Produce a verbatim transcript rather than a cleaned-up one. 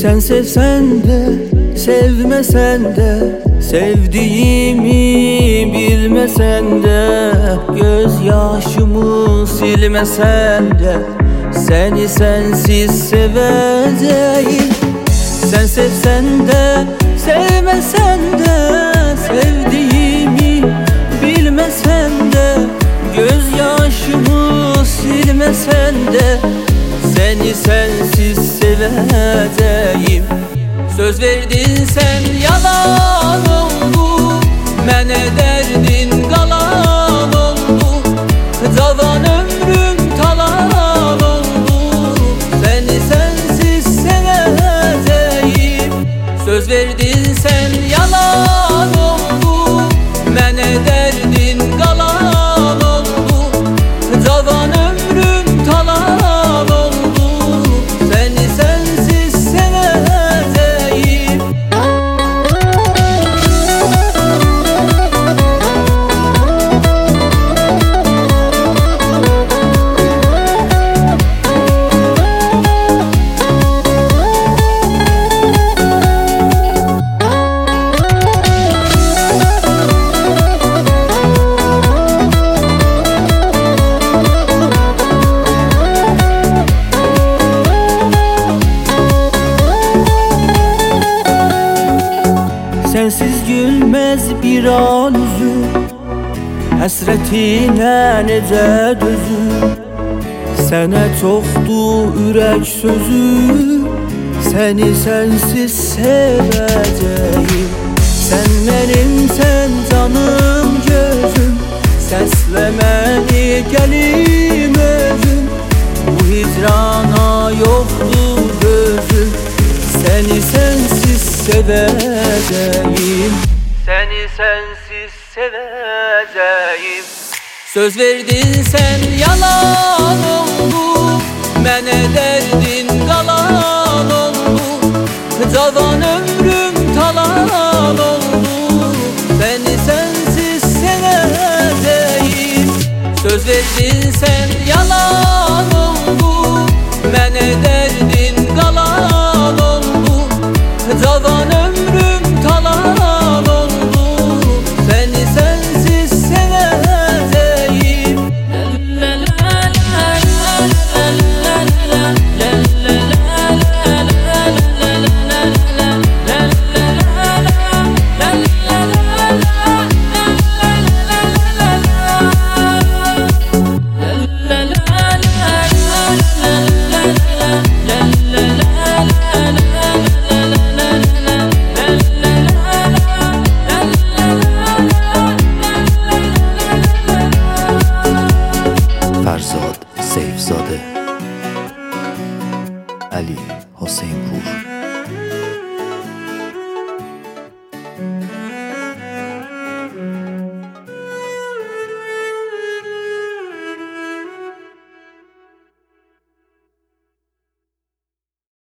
Sen sevsen de sevmesen de, sevdiğimi bilmesen de, gözyaşımı silmesen de, seni sensiz seveceğim. Sen sevsen de sevmesen de, sevdiğimi bilmesen de, gözyaşımı silmesen de, seni sensiz seveceğim. Söz verdin sen yalan oldu, mənə derdin qalan oldu, cavan ömrüm talan oldu, seni sensiz seveceğim. Söz verdin sen yalan oldu, mənə derdin qalan oldu, cavan ömrüm talan oldu, seni sensiz seveceğim. Sensiz gülmez bir an üzüm, həsrətinə necə dözüm. Sənə çoxdur ürək sözüm, səni sənsiz sevəcəyim. Sən mənim, sən canım gözüm, səslə məni gəlim özüm. Bu hicrana yoxdur gözüm, səni sənsiz seveceğim. Seni sensiz seveceğim. Söz verdin sen yalan oldu, mənə derdin qalan oldu, cavan ömrüm talan oldu, seni sensiz seveceğim. Söz verdin sen yalan oldu, mənə derdin qalan oldu, cavan ömrüm talan oldu, seni sensiz seveceğim. فرزاد سیفزاده، علی حسین پور.